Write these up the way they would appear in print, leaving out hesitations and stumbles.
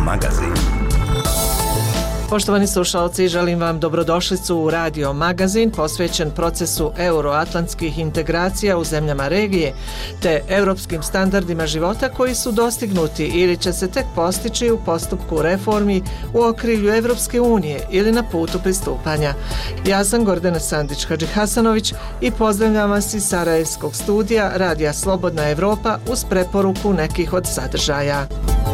magazin. Poštovani slušalci, želim vam dobrodošlicu u Radio magazin posvećen procesu euroatlantskih integracija u zemljama regije te europskim standardima života koji su dostignuti ili će se tek postići u postupku reformi u okrilju Evropske unije ili na putu pristupanja. Ja sam Gordana Sandić-Hadžihasanović i pozdravljam vas iz Sarajevskog studija Radija Slobodna Evropa uz preporuku nekih od sadržaja.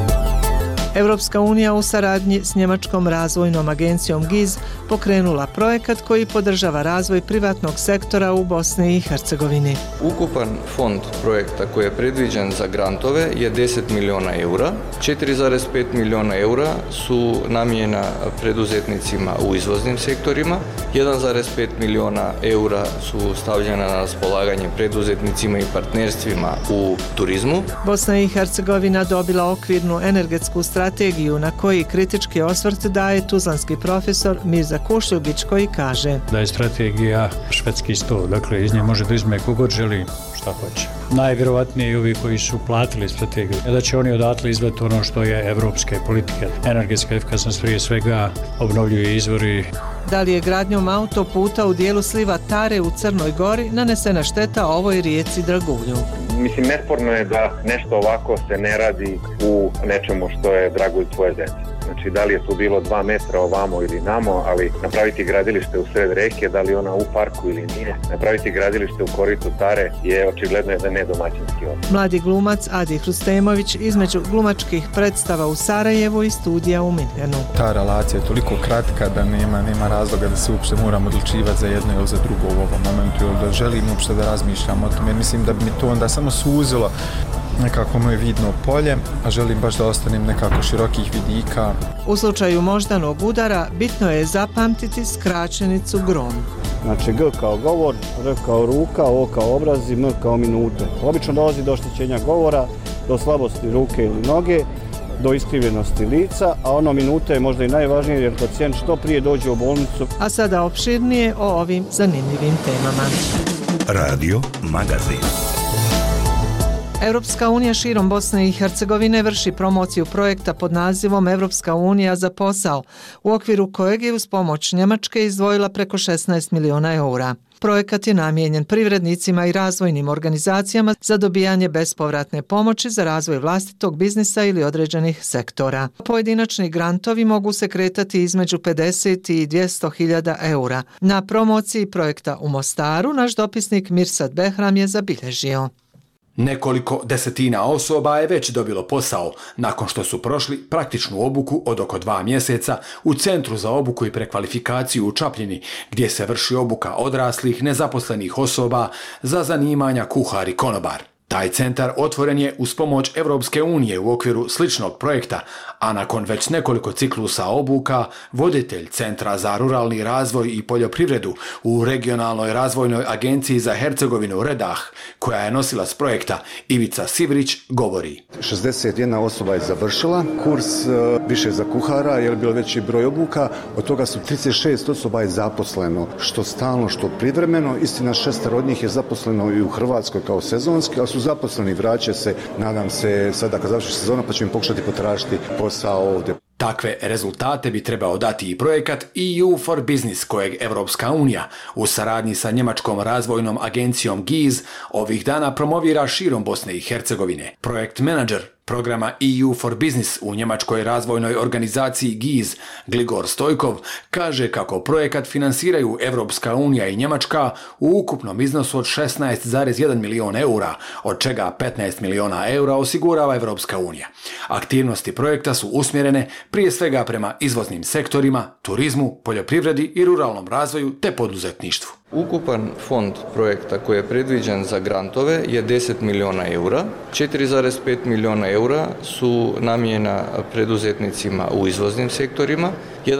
Europska unija u saradnji s njemačkom razvojnom agencijom GIZ pokrenula projekat koji podržava razvoj privatnog sektora u Bosni i Hercegovini. Ukupan fond projekta koji je predviđen za grantove je 10 milijuna eura. 4,5 milijuna eura su namijenjena preduzetnicima u izvoznim sektorima. 1,5 milijuna eura su stavljena na raspolaganje preduzetnicima i partnerstvima u turizmu. Bosna i Hercegovina dobila okvirnu energetsku strategiju na koji kritički osvrt daje tuzlanski profesor Mirza Kušljugić koji kaže da je strategija švedski sto, dakle iz nje može da izme kogod želi šta hoće. Najvjerovatnije i ovi koji su platili strategiju, da će oni odatle izvati ono što je evropske politike. Energetska efikasnost prije svega, obnovljivi izvori. Da li je gradnjom autoputa u dijelu sliva Tare u Crnoj Gori nanesena šteta ovoj rijeci Dragulju? Mislim, nesporno je da nešto ovako se ne radi u nečemu što je dragulj tvoje zemlje. Znači, da li je tu bilo 2 metra ovamo ili namo, ali napraviti gradilište u sred reke, da li ona u parku ili nije, napraviti gradilište u koritu Tare je očigledno da ne domaćinski odnos. Mladi glumac Adi Hrustemović između glumačkih predstava u Sarajevu i studija u Minhenu. Ta relacija je toliko kratka da nema razloga da se uopšte moramo odlučivati za jedno ili za drugo u ovom momentu, ili da želim uopšte da razmišljam o tome, jer mislim da bi mi to onda samo suzilo nekako moje vidno polje, a želim baš da ostanem nekako širokih vidika. U slučaju moždanog udara bitno je zapamtiti skraćenicu GROM. Znači G kao govor, R kao ruka, O kao obraz i M kao minute. Obično dolazi do oštećenja govora, do slabosti ruke ili noge, do iskrivljenosti lica, a ono minute je možda i najvažnije jer pacijent što prije dođe u bolnicu. A sada opširnije o ovim zanimljivim temama. Radio magazin. Europska unija širom Bosne i Hercegovine vrši promociju projekta pod nazivom Europska unija za posao, u okviru kojeg je uz pomoć Njemačke izdvojila preko 16 milijuna eura. Projekat je namijenjen privrednicima i razvojnim organizacijama za dobijanje bespovratne pomoći za razvoj vlastitog biznisa ili određenih sektora. Pojedinačni grantovi mogu se kretati između 50 i 200.000 eura. Na promociji projekta u Mostaru naš dopisnik Mirsad Behram je zabilježio. Nekoliko desetina osoba je već dobilo posao nakon što su prošli praktičnu obuku od oko 2 mjeseca u Centru za obuku i prekvalifikaciju u Čapljini, gdje se vrši obuka odraslih nezaposlenih osoba za zanimanja kuhar i konobar. Taj centar otvoren je uz pomoć Europske unije u okviru sličnog projekta, a nakon već nekoliko ciklusa obuka, voditelj Centra za ruralni razvoj i poljoprivredu u regionalnoj razvojnoj agenciji za Hercegovinu Redah, koja je nosilac projekta, Ivica Sivrić, govori. 61 osoba je završila kurs više za kuhara, jer je bilo veći broj obuka, od toga su 36 osoba je zaposleno, što stalno, što privremeno. Istina, 6 od njih je zaposleno i u Hrvatskoj kao sezonski, ali su zaposleni, vraća se, nadam se, sada kad završi sezona pa ćemo im pokušati potražiti posao ovdje. Takve rezultate bi trebao dati i projekat EU for Business kojeg Evropska unija u saradnji sa njemačkom razvojnom agencijom GIZ ovih dana promovira širom Bosne i Hercegovine. Projekt menadžer programa EU for Business u njemačkoj razvojnoj organizaciji GIZ Gligor Stojkov kaže kako projekat finansiraju Evropska unija i Njemačka u ukupnom iznosu od 16,1 milijun eura, od čega 15 milijuna eura osigurava Evropska unija. Aktivnosti projekta su usmjerene prije svega prema izvoznim sektorima, turizmu, poljoprivredi i ruralnom razvoju te poduzetništvu. Ukupan fond projekta koji je predviđen za grantove je 10 milijuna eura. 4,5 milijuna eura su namijenjena preduzetnicima u izvoznim sektorima.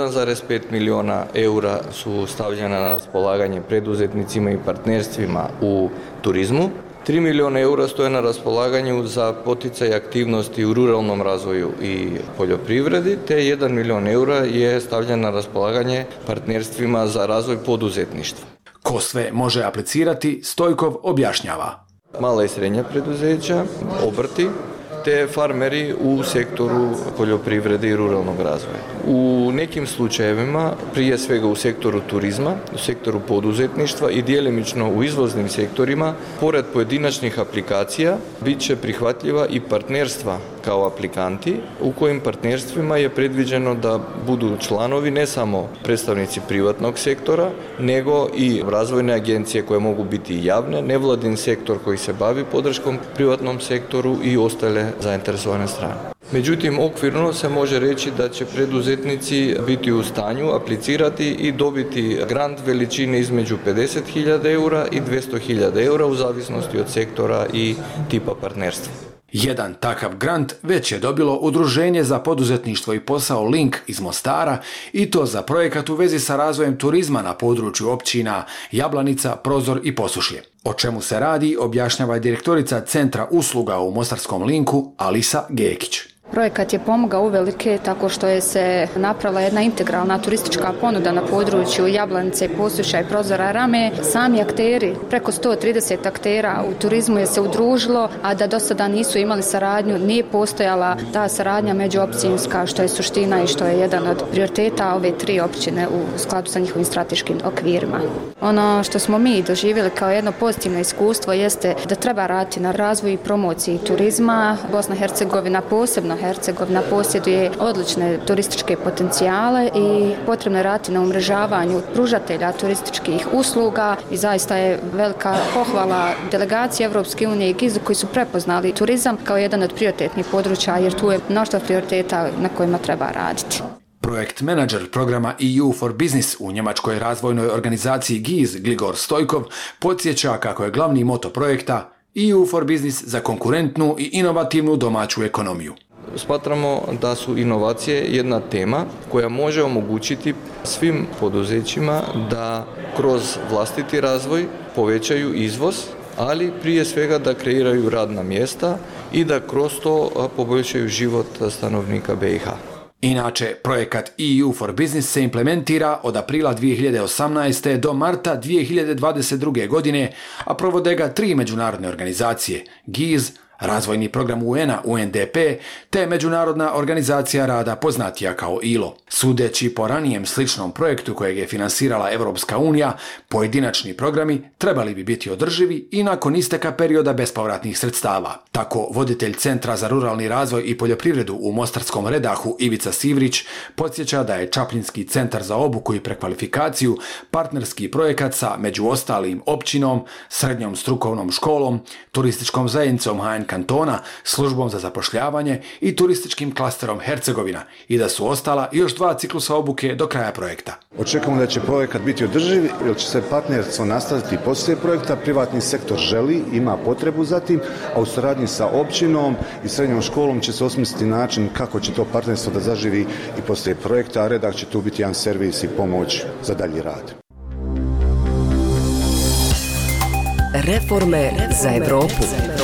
1,5 milijuna eura su stavljena na raspolaganje preduzetnicima i partnerstvima u turizmu. 3 milijuna eura stoje na raspolaganju za poticaj aktivnosti u ruralnom razvoju i poljoprivredi, te 1 milijun eura je stavljen na raspolaganje partnerstvima za razvoj poduzetništva. Ko sve može aplicirati, Stojkov objašnjava. Mala i srednja preduzeća, obrti, te farmeri u sektoru poljoprivrede i ruralnog razvoja. U nekim slučajevima, prije svega u sektoru turizma, u sektoru poduzetništva i djelimično u izvoznim sektorima, pored pojedinačnih aplikacija, bit će prihvatljiva i partnerstva kao aplikanti, u kojim partnerstvima je predviđeno da budu članovi ne samo predstavnici privatnog sektora, nego i razvojne agencije koje mogu biti javne, nevladin sektor koji se bavi podrškom privatnom sektoru i ostale zainteresovane strane. Međutim, okvirno se može reći da će preduzetnici biti u stanju aplicirati i dobiti grant veličine između 50.000 eura i 200.000 eura u zavisnosti od sektora i tipa partnerstva. Jedan takav grant već je dobilo Udruženje za poduzetništvo i posao Link iz Mostara i to za projekat u vezi sa razvojem turizma na području općina Jablanica, Prozor i Posušlje. O čemu se radi objašnjava direktorica Centra usluga u Mostarskom Linku Alisa Gekić. Projekat je pomogao uvelike tako što je se napravila jedna integralna turistička ponuda na području Jablanice, Posušja i Prozora Rame. Sami akteri, preko 130 aktera u turizmu je se udružilo, a da do sada nisu imali saradnju, nije postojala ta saradnja međuopćinska, što je suština i što je jedan od prioriteta ove 3 općine u skladu sa njihovim strateškim okvirima. Ono što smo mi doživjeli kao jedno pozitivno iskustvo jeste da treba raditi na razvoju i promociji turizma. Bosna i Hercegovina, posebno Hercegovina, posjeduje odlične turističke potencijale i potrebno je raditi na umrežavanju pružatelja turističkih usluga i zaista je velika pohvala delegaciji Evropske unije i GIZ-u koji su prepoznali turizam kao jedan od prioritetnih područja jer tu je mnoštvo prioriteta na kojima treba raditi. Projekt menadžer programa EU for Business u njemačkoj razvojnoj organizaciji GIZ Gligor Stojkov podsjeća kako je glavni moto projekta EU for Business za konkurentnu i inovativnu domaću ekonomiju. Smatramo da su inovacije jedna tema koja može omogućiti svim poduzećima da kroz vlastiti razvoj povećaju izvoz, ali prije svega da kreiraju radna mjesta i da kroz to poboljšaju život stanovnika BiH. Inače, projekat EU for Business se implementira od aprila 2018. do marta 2022. godine, a provode ga 3 međunarodne organizacije, GIZ, Razvojni program UN-a UNDP te Međunarodna organizacija rada poznatija kao ILO. Sudeći po ranijem sličnom projektu kojeg je finansirala Evropska unija, pojedinačni programi trebali bi biti održivi i nakon isteka perioda bespovratnih sredstava. Tako voditelj Centra za ruralni razvoj i poljoprivredu u Mostarskom Redahu Ivica Sivrić podsjeća da je Čapljinski centar za obuku i prekvalifikaciju partnerski projekat sa među ostalim općinom, srednjom strukovnom školom, turističkom zajednicom HN kantona, službom za zapošljavanje i turističkim klasterom Hercegovina i da su ostala još 2 ciklusa obuke do kraja projekta. Očekujemo da će projekat biti održiv jer će se partnerstvo nastaviti poslije projekta. Privatni sektor želi, ima potrebu za tim, a u suradnji sa općinom i srednjom školom će se osmisliti način kako će to partnerstvo da zaživi i poslije projekta, a Redah će tu biti jedan servis i pomoć za dalji rad. Reforme za Evropu.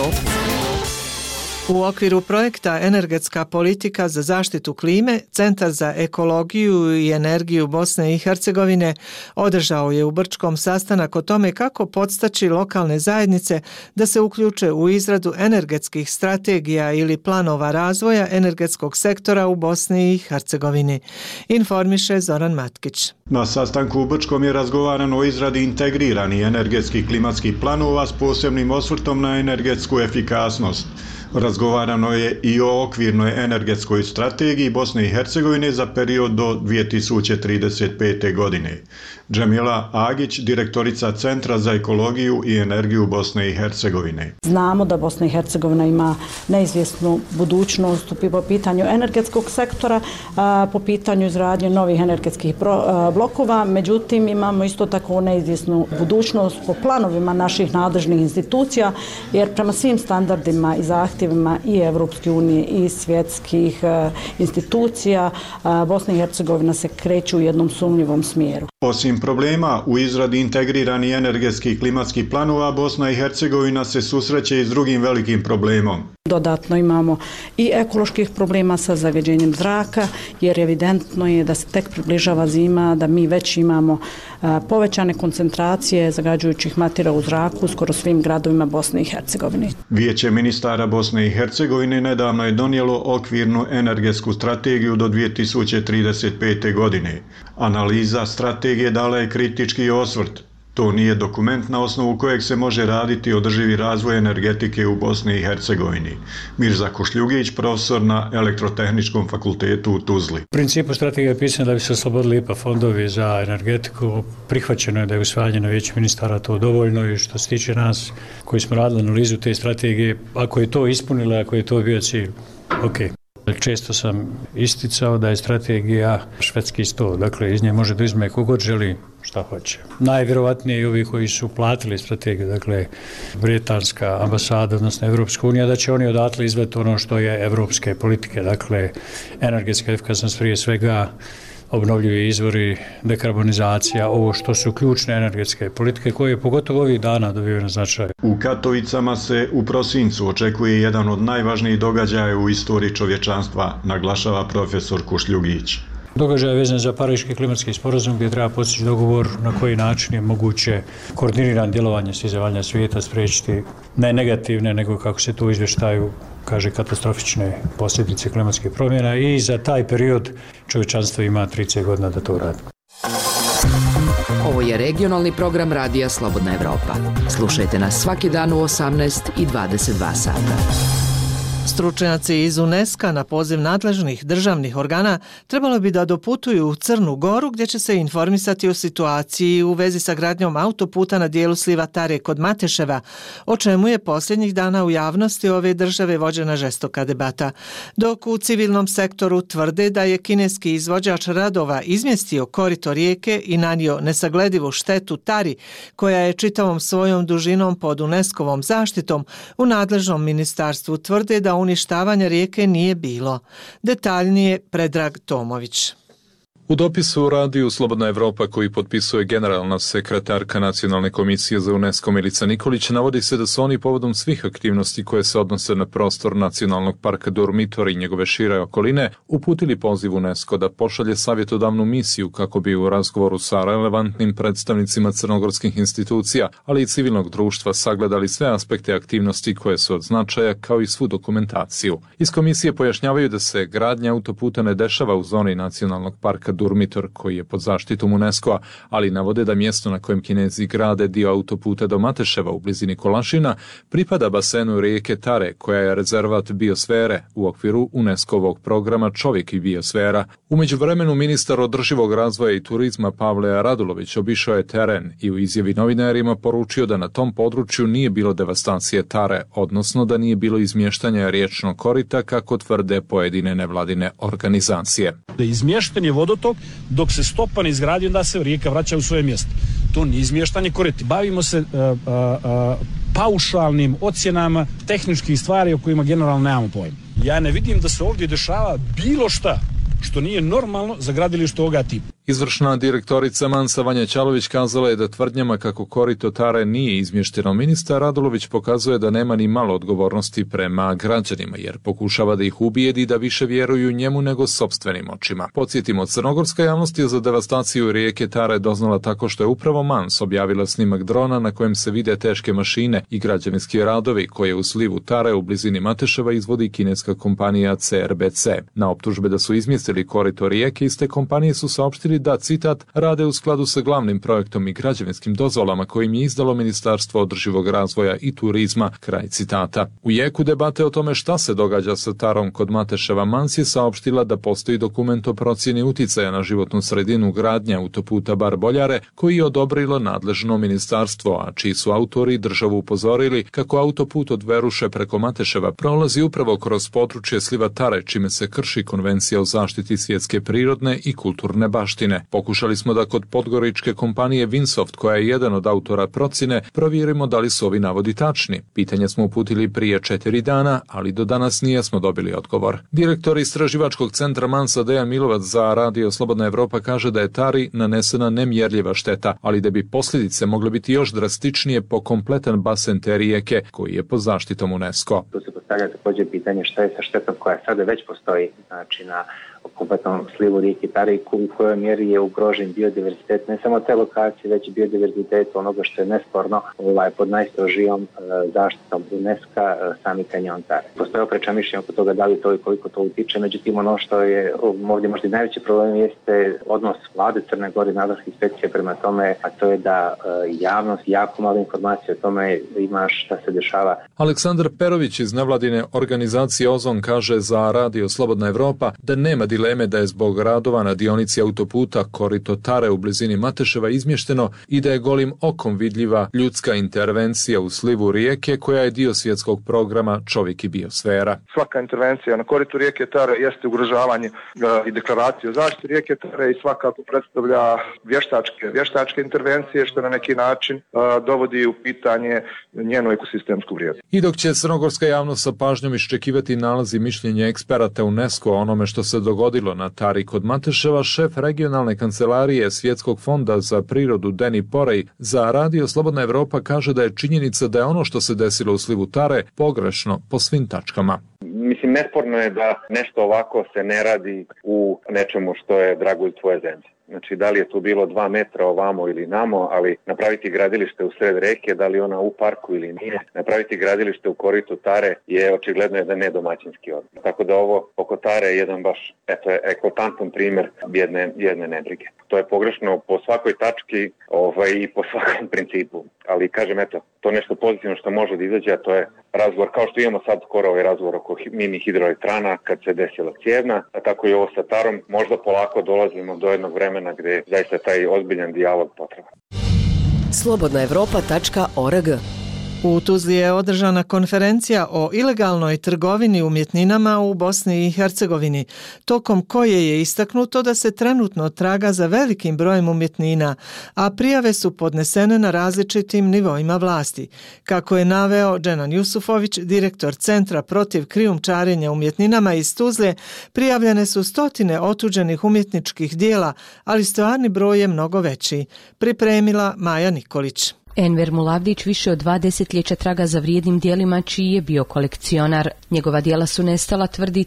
U okviru projekta Energetska politika za zaštitu klime, Centar za ekologiju i energiju Bosne i Hercegovine održao je u Brčkom sastanak o tome kako podstaći lokalne zajednice da se uključe u izradu energetskih strategija ili planova razvoja energetskog sektora u Bosni i Hercegovini. Informiše Zoran Matkić. Na sastanku u Brčkom je razgovarano o izradi integriranih energetskih klimatskih planova s posebnim osvrtom na energetsku efikasnost. Razgovarano je i o okvirnoj energetskoj strategiji Bosne i Hercegovine za period do 2035. godine. Džemila Agić, direktorica Centra za ekologiju i energiju Bosne i Hercegovine. Znamo da Bosna i Hercegovina ima neizvjesnu budućnost po pitanju energetskog sektora, po pitanju izgradnje novih energetskih blokova, međutim imamo isto tako neizvjesnu budućnost po planovima naših nadležnih institucija, jer prema svim standardima i zahtjevima i Evropske unije i svjetskih institucija Bosna i Hercegovina se kreću u jednom sumnjivom smjeru. Osim problema u izradi integriranih energetskih klimatskih planova, Bosna i Hercegovina se susreće i s drugim velikim problemom. Dodatno imamo i ekoloških problema sa zagađenjem zraka, jer evidentno je da se tek približava zima, da mi već imamo povećane koncentracije zagađujućih materija u zraku u skoro svim gradovima Bosne i Hercegovine. Vijeće ministara Bosne i Hercegovine nedavno je donijelo okvirnu energetsku strategiju do 2035. godine. Analiza strategije dala je kritički osvrt. To nije dokument na osnovu kojeg se može raditi održivi razvoj energetike u Bosni i Hercegovini. Mirza Košljugić, profesor na Elektrotehničkom fakultetu u Tuzli. U principu strategija je pisana da bi se oslobodili IPA fondovi za energetiku. Prihvaćeno je da je usvajanje na Vijeću ministara to dovoljno i što se tiče nas koji smo radili analizu te strategije, ako je to ispunilo, ako je to bio cilj, ok. Često sam isticao da je strategija švedski sto, dakle iz nje može da izme kogod želi šta hoće. Najvjerovatnije i ovi koji su platili strategiju, dakle britanska ambasada, odnosno Evropska unija, da će oni odatle izveti ono što je evropske politike, dakle energetska efikasnost prije svega, obnovljivi izvori, dekarbonizacija, ovo što su ključne energetske politike koje pogotovo ovih dana dobivaju na značaju. U Katovicama se u prosincu očekuje jedan od najvažnijih događaja u istoriji čovječanstva, naglašava profesor Košljugić. Događaj je vezan za Pariški klimatski sporazum gdje treba postići dogovor na koji način je moguće koordinirano djelovanje svih zemalja svijeta spriječiti ne negativne, nego kako se to u izvještaju kaže katastrofične posljedice klimatskih promjena i za taj period čovječanstvo ima 30 godina da to radi. Ovo je regionalni program Radija Slobodna Evropa. Slušajte nas svaki dan u 18 i 22 sata. Stručnjaci iz UNESCO na poziv nadležnih državnih organa trebalo bi da doputuju u Crnu Goru gdje će se informisati o situaciji u vezi sa gradnjom autoputa na dijelu sliva Tare kod Mateševa, o čemu je posljednjih dana u javnosti ove države vođena žestoka debata. Dok u civilnom sektoru tvrde da je kineski izvođač radova izmjestio korito rijeke i nanio nesagledivu štetu Tari, koja je čitavom svojom dužinom pod UNESCO-vom zaštitom, u nadležnom ministarstvu tvrde da uništavanja rijeke nije bilo. Detaljnije Predrag Tomović. U dopisu Radiju Slobodna Evropa koji potpisuje generalna sekretarka Nacionalne komisije za UNESCO Milica Nikolić navodi se da su oni povodom svih aktivnosti koje se odnose na prostor Nacionalnog parka Durmitor i njegove šire okoline uputili poziv UNESCO da pošalje savjetodavnu misiju kako bi u razgovoru sa relevantnim predstavnicima crnogorskih institucija, ali i civilnog društva sagledali sve aspekte aktivnosti koje su od značaja kao i svu dokumentaciju. Iz komisije pojašnjavaju da se gradnja autoputa ne dešava u zoni Nacionalnog parka Durmitor koji je pod zaštitom UNESCO-a, ali navode da mjesto na kojem Kinezi grade dio autoputa do Mateševa u blizini Kolašina pripada basenu rijeke Tare koja je rezervat biosfere u okviru UNESCO-ovog programa Čovjek i biosfera. U međuvremenu ministar održivog razvoja i turizma Pavle Radulović obišao je teren i u izjavi novinarima poručio da na tom području nije bilo devastacije Tare, odnosno da nije bilo izmještanja riječnog korita kako tvrde pojedine nevladine organizacije. Izmješten je vodotok dok se stopa ne izgradi, onda se rijeka vraća u svoje mjesto. To nije izmještanje korita. Bavimo se paušalnim ocjenama tehničkih stvari o kojima generalno nemamo pojma. Ja ne vidim da se ovdje dešava bilo šta što nije normalno za gradilište ovoga tipa. Izvršna direktorica Mansa Vanja Ćalović kazala je da tvrdnjama kako korito Tare nije izmješteno. Ministar Radulović pokazuje da nema ni malo odgovornosti prema građanima, jer pokušava da ih ubijedi da više vjeruju njemu nego sopstvenim očima. Podsjetimo, crnogorska javnost je za devastaciju rijeke Tare doznala tako što je upravo Mans objavila snimak drona na kojem se vide teške mašine i građevinski radovi koje u slivu Tare u blizini Mateševa izvodi kineska kompanija CRBC. Na optužbe da su izmjestili korito rijeke, iste kompanije su saopštili da, citat, rade u skladu sa glavnim projektom i građevinskim dozvolama kojim je izdalo Ministarstvo održivog razvoja i turizma, kraj citata. U jeku debate o tome šta se događa sa Tarom kod Mateševa, Mans je saopštila da postoji dokument o procjeni uticaja na životnu sredinu gradnja autoputa Bar-Boljare koji je odobrilo nadležno ministarstvo, a čiji su autori državu upozorili kako autoput od Veruše preko Mateševa prolazi upravo kroz područje sliva Tare, čime se krši konvencija o zaštiti svjetske prirodne i kulturne baštine. Pokušali smo da kod podgoričke kompanije Winsoft, koja je jedan od autora procjene, provjerimo da li su ovi navodi tačni. Pitanje smo uputili prije 4 dana, ali do danas nijesmo dobili odgovor. Direktor istraživačkog centra Mansa Dejan Milovac za Radio Slobodna Evropa kaže da je Tari nanesena nemjerljiva šteta, ali da bi posljedice mogle biti još drastičnije po kompletan basen te rijeke koji je pod zaštitom UNESCO. To se postavlja također pitanje šta je sa štetom koja sada već postoji, znači na kompletnom slivu rijeke Tare i u kojoj mjeri je ugrožen biodiverzitet, ne samo te lokacije, već i biodiverzitet onoga što je nesporno pod najstrožijom zaštitom UNESCO sami kanjon Tare. Postoje oprečna mišljenja oko toga da li to i koliko to utiče, međutim ono što je ovdje možda najveći problem jeste odnos vlade Crne Gore i nadležnih inspekcija prema tome, a to je da javnost jako malo informacije o tome ima šta se dešava. Aleksandar Perović iz nevladine organizacije Ozon kaže za Radio Slobodna Evropa da nema dileme da je zbog radova na dionici autoputa korito Tare u blizini Mateševa izmješteno i da je golim okom vidljiva ljudska intervencija u slivu rijeke koja je dio svjetskog programa Čovjek i biosfera. Svaka intervencija na koritu rijeke Tare jeste ugrožavanje i deklaracije o zaštiti rijeke Tare i svakako predstavlja vještačke intervencije što na neki način dovodi u pitanje njenu ekosistemsku vrijednost. I dok će crnogorska javnost sa pažnjom iščekivati nalazi mišljenja eksperata UNESCO o onome što se dogodilo na Tari kod Mateševa, šef regionalne kancelarije Svjetskog fonda za prirodu Deni Porej za Radio Slobodna Evropa kaže da je činjenica da je ono što se desilo u slivu Tare pogrešno po svim tačkama. Mislim, nesporno je da nešto ovako se ne radi u nečemu što je dragulj tvoje zemlje. Znači, da li je tu bilo 2 metra ovamo ili namo, ali napraviti gradilište u sred reke, da li ona u parku ili nije, napraviti gradilište u koritu Tare je očigledno jedan nedomaćinski odnos. Tako da ovo oko Tare je jedan baš eklatantan primjer jedne nebrige. To je pogrešno po svakoj tački i po svakom principu. Ali kažem, to nešto pozitivno što može da izađe, a to je razgovor, kao što imamo sad skoro ovaj razgovor oko mini hidroelektrana kad se desila Cijevna, a tako i ovo sa Tarom, možda polako dolazimo do jednog vremena gdje zaista taj ozbiljan dijalog potreban. slobodnaevropa.org. U Tuzli je održana konferencija o ilegalnoj trgovini umjetninama u Bosni i Hercegovini, tokom koje je istaknuto da se trenutno traga za velikim brojem umjetnina, a prijave su podnesene na različitim nivoima vlasti. Kako je naveo Dženan Jusufović, direktor Centra protiv krijumčarenja umjetninama iz Tuzle, prijavljene su 100 otuđenih umjetničkih dijela, ali stvarni broj je mnogo veći. Pripremila Maja Nikolić. Enver Mulavdić više od 2 desetljeća traga za vrijednim dijelima čiji je bio kolekcionar. Njegova dijela su nestala, tvrdi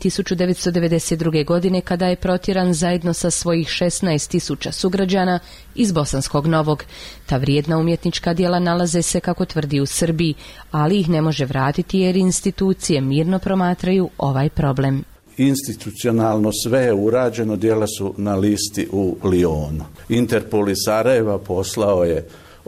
1992. godine kada je protjeran zajedno sa svojih 16.000 sugrađana iz Bosanskog Novog. Ta vrijedna umjetnička dijela nalaze se, kako tvrdi, u Srbiji, ali ih ne može vratiti jer institucije mirno promatraju ovaj problem. Institucionalno sve je urađeno, dijela su na listi u Lionu. Interpol iz Sarajeva poslao je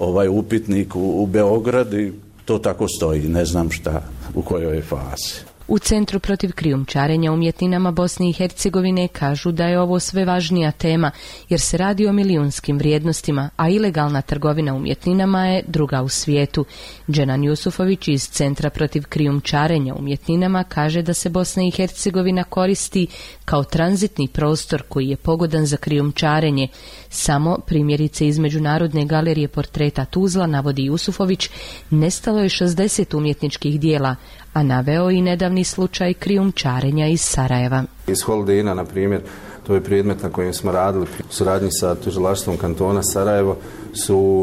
upitnik u Beograd i to tako stoji, ne znam u kojoj je fazi. U Centru protiv krijumčarenja umjetninama Bosne i Hercegovine kažu da je ovo sve važnija tema jer se radi o milijunskim vrijednostima, a ilegalna trgovina umjetninama je druga u svijetu. Dženan Jusufović iz Centra protiv krijumčarenja umjetninama kaže da se Bosna i Hercegovina koristi kao tranzitni prostor koji je pogodan za krijumčarenje. Samo primjerice iz Međunarodne galerije portreta Tuzla, navodi Jusufović, nestalo je 60 umjetničkih dijela, a naveo i nedavni slučaj krijumčarenja iz Sarajeva. Iz Holdena, na primjer, to je predmet na kojem smo radili u suradnji sa tužilaštvom kantona Sarajevo, su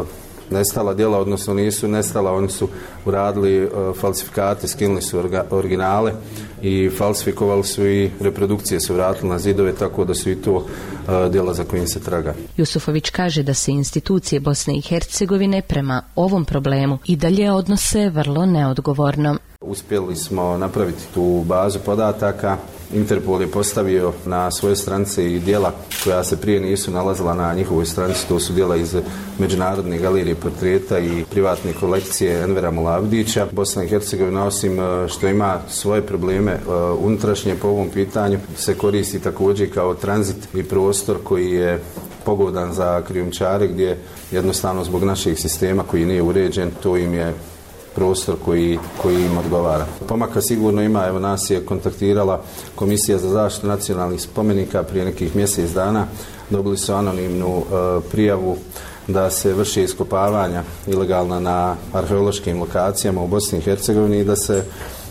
nestala djela, odnosno nisu nestala, oni su uradili falsifikate, skinuli su originale i falsifikovali su i reprodukcije su vratili na zidove, tako da su i to djela za kojim se traga. Jusufović kaže da se institucije Bosne i Hercegovine prema ovom problemu i dalje odnose vrlo neodgovorno. Uspjeli smo napraviti tu bazu podataka. Interpol je postavio na svoje stranice i djela koja se prije nisu nalazila na njihovoj stranici. To su djela iz Međunarodne galerije portreta i privatne kolekcije Envera Mulavdića. Bosna i Hercegovina, osim što ima svoje probleme unutrašnje po ovom pitanju, se koristi također kao tranzit i prostor koji je pogodan za krijumčare, gdje jednostavno zbog naših sistema koji nije uređen, to im je prostor koji im odgovara. Pomaka sigurno ima, evo nas je kontaktirala Komisija za zaštitu nacionalnih spomenika prije nekih mjesec dana. Dobili su anonimnu prijavu da se vrši iskopavanja ilegalna na arheološkim lokacijama u Bosni i Hercegovini i da se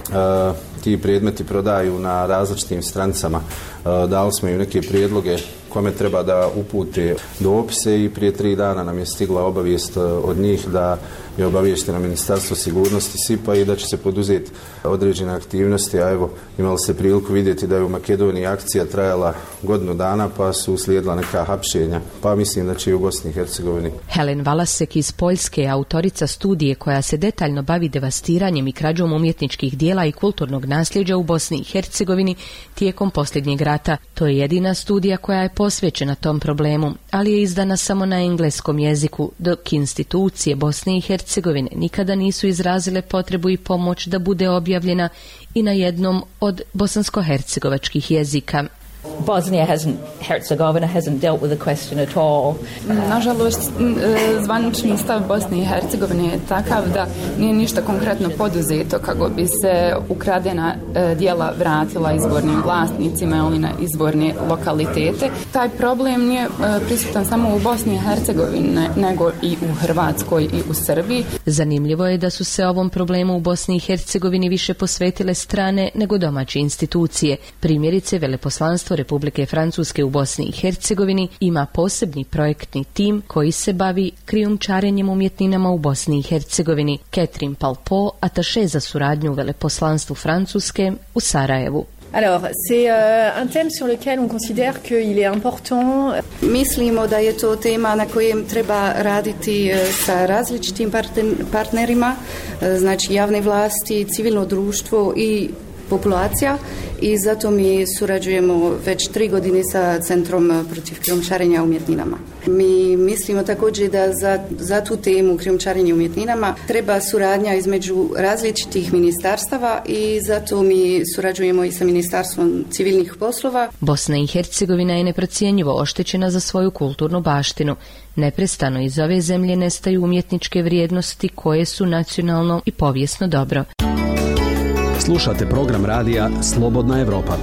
ti predmeti prodaju na različitim stranicama. Dali smo im neke prijedloge kome treba da upute dopise i prije 3 dana nam je stigla obavijest od njih da je obaviješteno Ministarstvo sigurnosti SIP-a i da će se poduzeti određene aktivnosti, a evo imali se priliku vidjeti da je u Makedoniji akcija trajala godinu dana pa su uslijedila neka hapšenja, pa mislim da će i u Bosni i Hercegovini. Helen Valasek iz Poljske je autorica studije koja se detaljno bavi devastiranjem i krađom umjetničkih dijela i kulturnog nasljeđa u Bosni i Hercegovini tijekom posljednjeg rata. To je jedina studija koja je posvećena tom problemu, ali je izdana samo na engleskom jeziku, dok institucije Bosne i Hercegovine nikada nisu izrazile potrebu i pomoć da bude objavljena i na jednom od bosansko-hercegovačkih jezika. Bosnia-Herzegovina hasn't dealt with the question at all. Nažalost, zvanični stav Bosne i Hercegovine je takav da nije ništa konkretno poduzeto kako bi se ukradena dijela vratila izvornim vlasnicima ili na izvorne lokalitete. Taj problem nije prisutan samo u Bosni i Hercegovini, nego i u Hrvatskoj i u Srbiji. Zanimljivo je da su se ovom problemu u Bosni i Hercegovini više posvetile strane nego domaće institucije. Primjerice, veleposlanstvo Republike Francuske u Bosni i Hercegovini ima posebni projektni tim koji se bavi krijumčarenjem umjetninama u Bosni i Hercegovini. Catherine Palpo, ataše za suradnju u veleposlanstvu Francuske u Sarajevu. Alors, c'est un thème sur lequel on considère qu'il est important. Mislimo da je to tema na kojem treba raditi sa različitim partnerima, znači javne vlasti, civilno društvo i populacija, i zato mi surađujemo već 3 godine sa Centrom protiv krijumčarenja umjetninama. Mi mislimo također da za tu temu krijumčarenja umjetninama treba suradnja između različitih ministarstava i zato mi surađujemo i sa Ministarstvom civilnih poslova. Bosna i Hercegovina je neprocjenjivo oštećena za svoju kulturnu baštinu. Neprestano iz ove zemlje nestaju umjetničke vrijednosti koje su nacionalno i povijesno dobro. Slušate program radija Slobodna Evropa.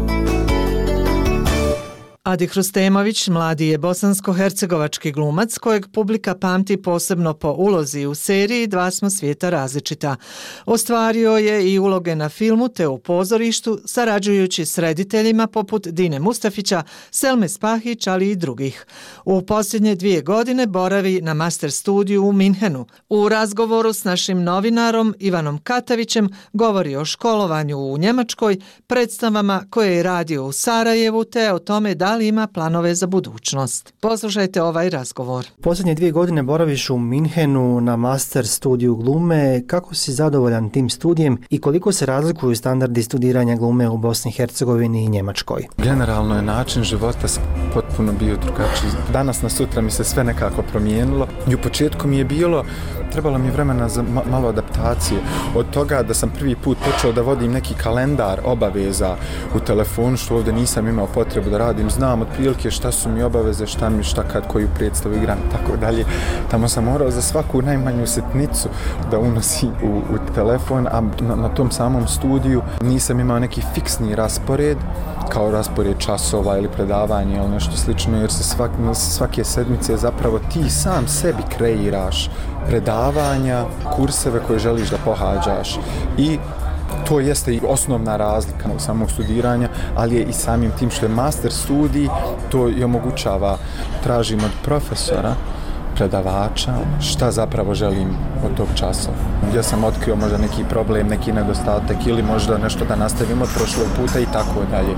Adi Hrustemović mladi je bosansko-hercegovački glumac kojeg publika pamti posebno po ulozi u seriji Dva smo svijeta različita. Ostvario je i uloge na filmu te u pozorištu, sarađujući s rediteljima poput Dine Mustafića, Selme Spahić, ali i drugih. U posljednje 2 godine boravi na master studiju u Minhenu. U razgovoru s našim novinarom Ivanom Katavićem govori o školovanju u Njemačkoj, predstavama koje je radio u Sarajevu te o tome da li ima planove za budućnost. Poslušajte ovaj razgovor. Posljednje 2 godine boraviš u Minhenu na master studiju glume. Kako si zadovoljan tim studijem i koliko se razlikuju standardi studiranja glume u Bosni i Hercegovini i Njemačkoj? Generalno je način života potpuno bio drugačiji. Danas na sutra mi se sve nekako promijenilo i u početku mi je bilo, trebalo mi je vremena za malo adaptacije. Od toga da sam prvi put počeo da vodim neki kalendar obaveza u telefonu, što ovdje nisam imao potrebu da radim. Znam otprilike šta su mi obaveze, šta kad koju predstavu igram, tako dalje. Tamo sam morao za svaku najmanju sitnicu da unosim u telefon, a na tom samom studiju nisam imao neki fiksni raspored, kao raspored časova ili predavanja ili nešto slično, jer se svake sedmice zapravo ti sam sebi kreiraš predavanja, kurseve koje želiš da pohađaš i to jeste i osnovna razlika samog studiranja, ali je i samim tim što je master studij, to i omogućava, tražim od profesora, predavača, šta zapravo želim od tog časa. Ja sam otkrio možda neki problem, neki nedostatak ili možda nešto da nastavim od prošlog puta i tako dalje.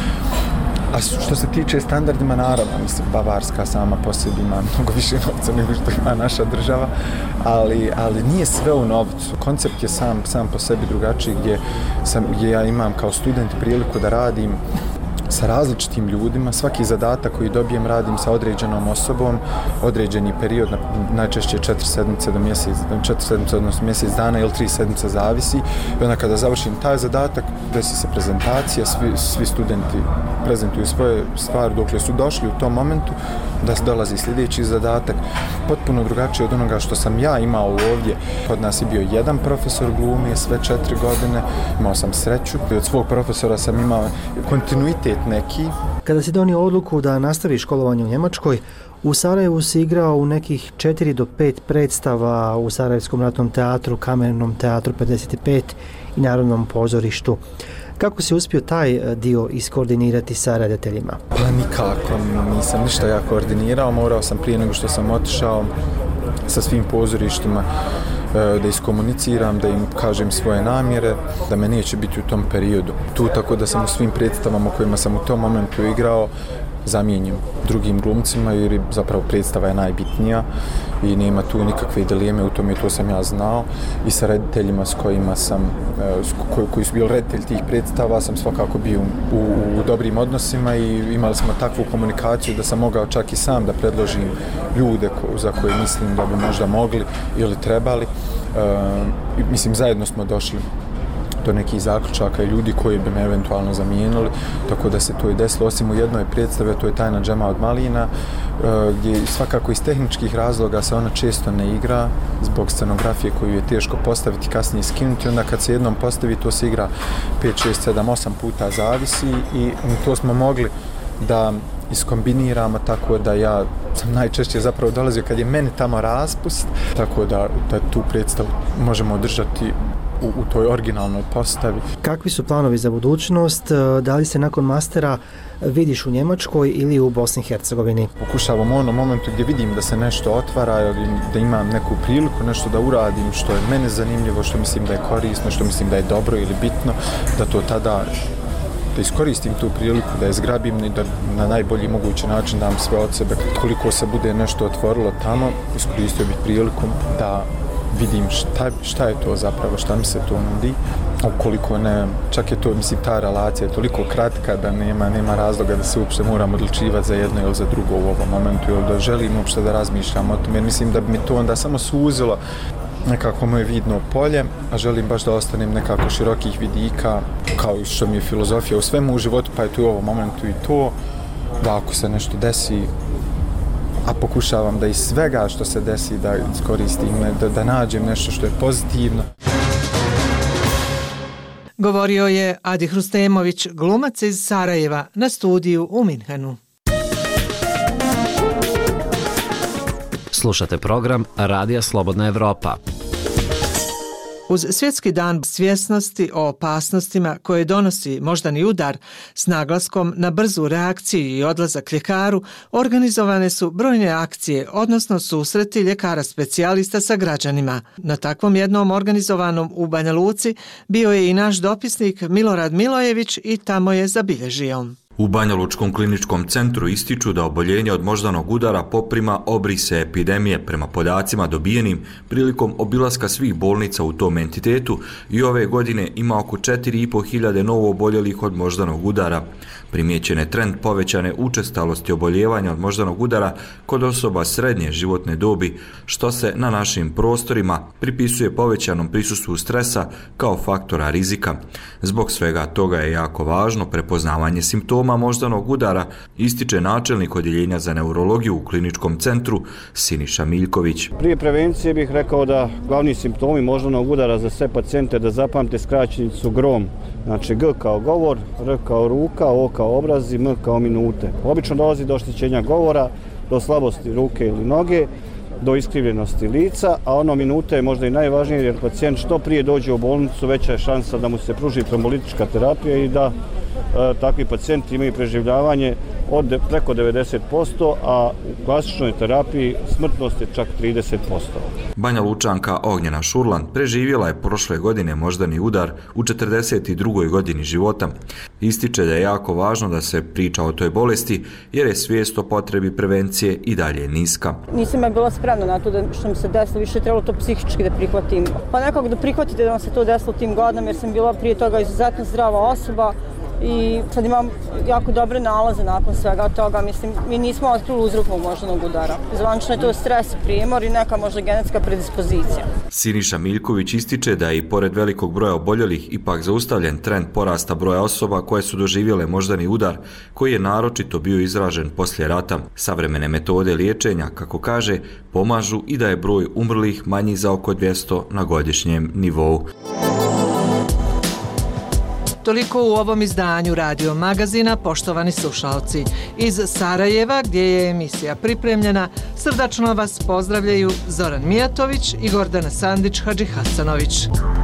A što se tiče standardima, naravno, mislim, Bavarska sama po sebi ima mnogo više novca nego što ima naša država, ali nije sve u novcu. Koncept je sam po sebi drugačiji, gdje ja imam kao student priliku da radim sa različitim ljudima. Svaki zadatak koji dobijem radim sa određenom osobom, određeni period, najčešće 4 sedmice do odnosno mjesec dana ili 3 sedmice zavisi. I onda kada završim taj zadatak, desi se prezentacija, svi studenti prezentuju svoje stvari dokle su došli u tom momentu, da se dolazi sljedeći zadatak, potpuno drugačije od onoga što sam ja imao ovdje. Kod nas je bio jedan profesor glume sve 4 godine, imao sam sreću, od svog profesora sam imao kontinuitet neki. Kada si donio odluku da nastaviš školovanje u Njemačkoj, u Sarajevu si igrao u nekih 4 do 5 predstava u Sarajevskom ratnom teatru, Kamernom teatru 55 i Narodnom pozorištu. Kako si uspio taj dio iskoordinirati sa rediteljima? Pa nikako, nisam ništa ja koordinirao, morao sam prije nego što sam otišao sa svim pozorištima, da iskomuniciram, da im kažem svoje namjere, da me neće biti u tom periodu tu, tako da sam u svim predstavama kojima sam u tom momentu igrao zamijenjen drugim glumcima, jer zapravo predstava je najbitnija i nema tu nikakve dileme u tome, to sam ja znao, i sa rediteljima s kojima sam, koji su bili reditelj tih predstava, sam svakako bio u dobrim odnosima i imali smo takvu komunikaciju da sam mogao čak i sam da predložim ljude za koje mislim da bi možda mogli ili trebali. Mislim, zajedno smo došli do nekih zaključaka i ljudi koji bi me eventualno zamijenili, tako da se to i desilo, osim u jednoj predstavi, to je Tajna džema od malina, gdje svakako iz tehničkih razloga se ona često ne igra zbog scenografije koju je teško postaviti, kasnije skinuti, onda kad se jednom postavi to se igra 5, 6, 7, 8 puta zavisi i to smo mogli da iskombiniramo, tako da ja sam najčešće zapravo dolazio kad je meni tamo raspust, tako da tu predstavu možemo održati u toj originalnoj postavi. Kakvi su planovi za budućnost? Da li se nakon mastera vidiš u Njemačkoj ili u Bosni i Hercegovini? Pokušavam u onom momentu gdje vidim da se nešto otvara ili da imam neku priliku, nešto da uradim što je mene zanimljivo, što mislim da je korisno, što mislim da je dobro ili bitno, da to tada da iskoristim tu priliku, da je zgrabim i da na najbolji mogući način dam sve od sebe. Koliko se bude nešto otvorilo tamo, iskoristio bih priliku da vidim šta je to zapravo, šta mi se to nudi. Ukoliko ne, čak je to, mislim, ta relacija je toliko kratka da nema razloga da se uopšte moram odlučivati za jedno ili za drugo u ovom momentu, ili da želim uopšte da razmišljam o tome, jer mislim da bi mi to onda samo suzilo nekako moje vidno polje, a želim baš da ostanem nekako širokih vidika, kao i što mi je filozofija u svemu u životu, pa je tu u ovom momentu i to, da ako se nešto desi, a pokušavam da iz svega što se desi da iskoristim, da nađem nešto što je pozitivno. Govorio je Adi Hrustemović, glumac iz Sarajeva, na studiju u Minhenu. Slušate program Radija Slobodna Evropa. Uz Svjetski dan svjesnosti o opasnostima koje donosi moždani udar s naglaskom na brzu reakciju i odlazak ljekaru, organizovane su brojne akcije, odnosno susreti ljekara specijalista sa građanima. Na takvom jednom organizovanom u Banja Luci bio je i naš dopisnik Milorad Milojević i tamo je zabilježio. U Banja Lučkom kliničkom centru ističu da oboljenje od moždanog udara poprima obrise epidemije prema podacima dobijenim prilikom obilaska svih bolnica u tom entitetu i ove godine ima oko 4.500 novo oboljelih od moždanog udara. Primijećen je trend povećane učestalosti oboljevanja od moždanog udara kod osoba srednje životne dobi, što se na našim prostorima pripisuje povećanom prisustvu stresa kao faktora rizika. Zbog svega toga je jako važno prepoznavanje simptoma moždanog udara, ističe načelnik odjeljenja za neurologiju u kliničkom centru Siniša Miljković. Prije prevencije bih rekao da glavni simptomi moždanog udara za sve pacijente da zapamte skraćenicu GROM. Znači G kao govor, R kao ruka, O kao obraz i M kao minute. Obično dolazi do oštećenja govora, do slabosti ruke ili noge, do iskrivljenosti lica, a ono minute je možda i najvažnije jer pacijent što prije dođe u bolnicu, veća je šansa da mu se pruži trombolitička terapija i da takvi pacijenti imaju preživljavanje od preko 90%, a u klasičnoj terapiji smrtnost je čak 30%. Banja Lučanka Ognjena Šurlan preživjela je prošle godine moždani udar u 42. godini života. Ističe da je jako važno da se priča o toj bolesti jer je svijest o potrebi prevencije i dalje niska. Nisam ja bila spremna na to da što mi se desilo, više je trebalo to psihički da prihvatim. Pa nekako da prihvatite da vam se to desilo tim godinama jer sam bila prije toga izuzetno zdrava osoba i sad imam jako dobre nalaze nakon svega toga. Mislim, mi nismo otkrili uzrok moždanog udara. Zvanično je to stres, primor i neka možda genetska predispozicija. Siniša Miljković ističe da je i pored velikog broja oboljelih ipak zaustavljen trend porasta broja osoba koje su doživjele moždani udar, koji je naročito bio izražen poslije rata. Savremene metode liječenja, kako kaže, pomažu i da je broj umrlih manji za oko 200 na godišnjem nivou. Toliko u ovom izdanju Radio Magazina, poštovani slušalci. Iz Sarajeva, gdje je emisija pripremljena, srdačno vas pozdravljaju Zoran Mijatović i Gordana Sandić-Hadžihasanović.